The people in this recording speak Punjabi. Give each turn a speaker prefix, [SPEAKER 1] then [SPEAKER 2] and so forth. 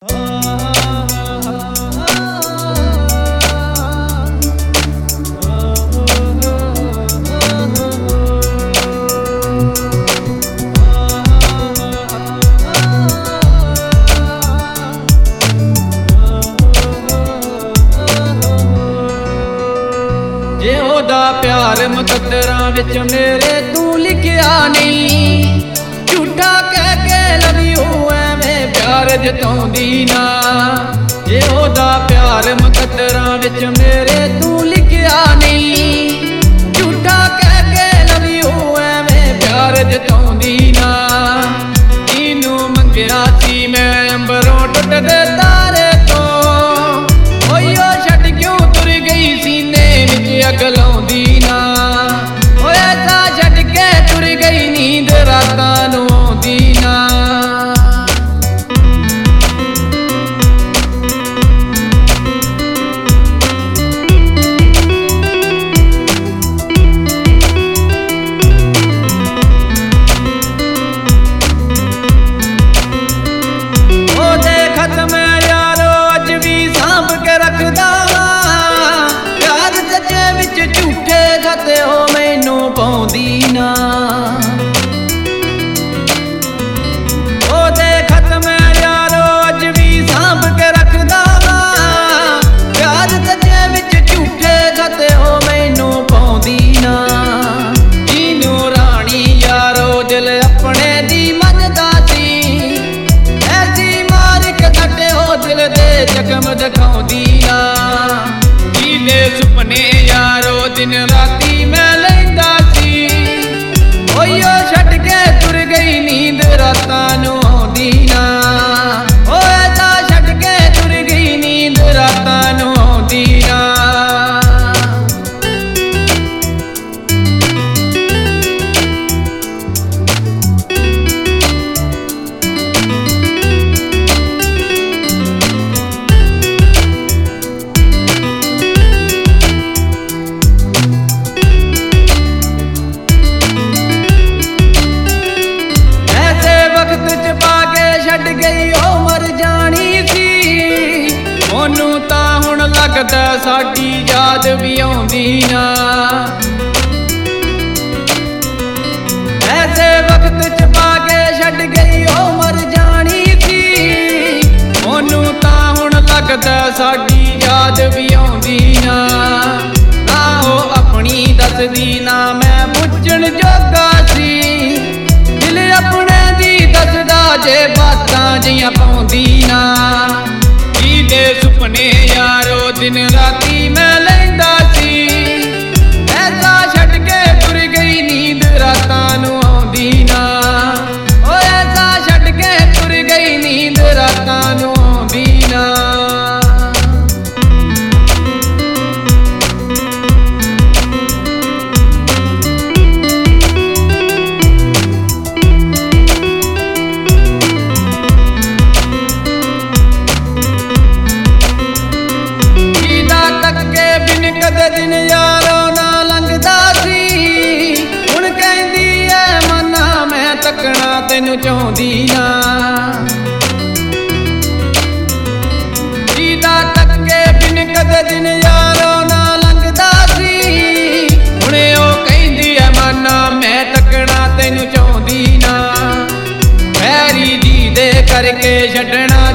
[SPEAKER 1] ਜੇ ਉਹਦਾ ਪਿਆਰ ਮੁਕੱਦਰਾਂ ਵਿੱਚ ਮੇਰੇ ਤੂੰ ਲਿਖਿਆ ਨਹੀਂ, ਝੂਠਾ ਕਹਿ ਕੇ ਲਵ ਯੂ ਐਵੇਂ ਪਿਆਰ ਜਤਾਉਂਦੀ ਨਾ। ਜੇ ਉਹਦਾ ਪਿਆਰ ਮੁਕੱਦਰਾਂ ਵਿੱਚ ਮੇਰੇ ਤੂੰ ਲਿਖਿਆ ਨਹੀਂ, ਝੂਠਾ ਕਹਿ ਕੇ ਲਵ ਯੂ ਐਵੇਂ ਪਿਆਰ ਜਤਾਉਂਦੀ ਨਾ। ਇਹਨੂੰ ਮੰਗਿਆ ਸੀ ਮੈਂ ਅੰਬਰੋਂ ਟੁੱਟਦੇ ਤਾਰੇ ਤੋਂ, ਓਏ ਉਹ ਛੱਡ ਕਿਉਂ ਤੁਰ ਗਈ ਸੀਨੇ ਵਿੱਚ ਅੱਗ ਲਾਉਂਦੀ ਨਾ। ਓਏ ਐਸਾ ਛੱਡ ਕੇ ਤੁਰ ਗਈ ਨੀਂਦ ਰਾਤਾਂ ਨੂੰ ਆਉਂਦੀ ਨਾ। ਉਹਦੇ ਖਤ ਮੈਂ ਯਾਰੋ ਅੱਜ ਵੀ ਸਾਂਭ ਕੇ ਰੱਖਦਾ ਵਾਂ, ਪਿਆਰ ਸੱਚੇ ਵਿੱਚ ਝੂਠੇ ਖਤ ਉਹ ਮੈਨੂੰ ਪਾਉਂਦੀ ਨਾ। ਉਹਦੇ ਖਤ ਮੈਂ ਯਾਰੋ ਅੱਜ ਵੀ ਸਾਂਭ ਕੇ ਰੱਖਦਾ ਵਾਂ, ਪਿਆਰ ਸੱਚੇ ਵਿੱਚ ਝੂਠੇ ਖਤ ਉਹ ਮੈਨੂੰ ਪਾਉਂਦੀ ਨਾ। ਇਹਨੂੰ ਰਾਣੀ ਯਾਰੋ ਦਿਲ ਆਪਣੇ ਦੀ ਮੰਨਦਾ ਸੀ, ਐਸੀ ਮਾਰ ਕੇ ਸੱਟੇ ਉਹ ਦਿਲ ਦੇ ਜ਼ਖਮ ਦਿਖਾਉਂਦੀ ਨਾ। ਜਿਹਦੇ ਸੁਪਨੇ ਯਾਰੋ ਦਿਨ ਰਾਤੀ ਮੈਂ ਲੈਂਦਾ ਸੀ, ਓਏ ਉਹ ਛੱਡ ਕੇ ਤੁਰ ਗਈ ਨੀਂਦ ਰਾਤਾਂ ਨੂੰ ਆਉਂਦੀ ਨਾ। ਓਏ ਐਸਾ ਛੱਡ ਕੇ ਤੁਰ ਗਈ ਨੀਂਦ ਰਾਤਾਂ ਨੂੰ ਆਉਂਦੀ ਨਾ। ਛੱਡ ਗਈ ਉਹ ਮਰ ਜਾਣੀ ਸੀ, ਉਹਨੂੰ ਤਾਂ ਹੁਣ ਲੱਗਦਾ ਸਾਡੀ ਯਾਦ ਵੀ ਆਉਂਦੀ ਨਾ। ਐਸੇ ਵਕਤ ਚ ਪਾ ਕੇ ਛੱਡ ਗਈ ਉਹ ਮਰ ਜਾਣੀ ਸੀ, ਉਹਨੂੰ ਤਾਂ ਹੁਣ ਲੱਗਦਾ ਸਾਡੀ ਯਾਦ ਵੀ ਆਉਂਦੀ ਨਾ। ਨਾ ਉਹ ਆਪਣੀ ਦੱਸਦੀ ਨਾ ਮੈਂ ਪੁੱਛਣ ਜੋਗਾ ਸੀ, ਦਿਲ ਆਪਣੇ ਦੀ ਦੱਸਦਾ ਜੇ ਬਾਤਾਂ ਜੀਆਂ ਪਾਉਂਦੀ ਨਾ। ਜਿਹਦੇ ਸੁਪਨੇ ਯਾਰੋ ਦਿਨ ਰਾਤੀ ਮੈਂ ਲੈਂਦਾ ਸੀ, ਐਸਾ ਛੱਡ ਕੇ ਤੁਰ ਗਈ ਨੀਂਦ ਰਾਤਾਂ ਨੂੰ ਆਉਂਦੀ ਨਾ। ਓਏ ਐਸਾ ਛੱਡ ਕੇ ਤੁਰ ਗਈ ਨੀਂਦ ਰਾਤਾਂ ਨੂੰ ਆਉਂਦੀ ਨਾ। ਕਦੇ ਦਿਨ ਯਾਰੋ ਨਾ ਲੰਘਦਾ ਸੀ, ਹੁਣ ਕਹਿੰਦੀ ਐ ਮਨਾ ਮੈਂ ਤੱਕਣਾ ਤੈਨੂੰ ਚਾਹੁੰਦੀ ਨਾ। ਜਿਹਦਾ ਤੱਕੇ ਬਿਨ ਕਦੇ ਦਿਨ ਯਾਰੋ ਨਾ ਲੰਘਦਾ ਸੀ, ਹੁਣ ਉਹ ਕਹਿੰਦੀ ਐ ਮਨਾ ਮੈਂ ਤੱਕਣਾ ਤੈਨੂੰ ਚਾਹੁੰਦੀ ਨਾ। ਵੈਰੀ ਜੀ ਦੇ ਕਰਕੇ ਛੱਡਣਾ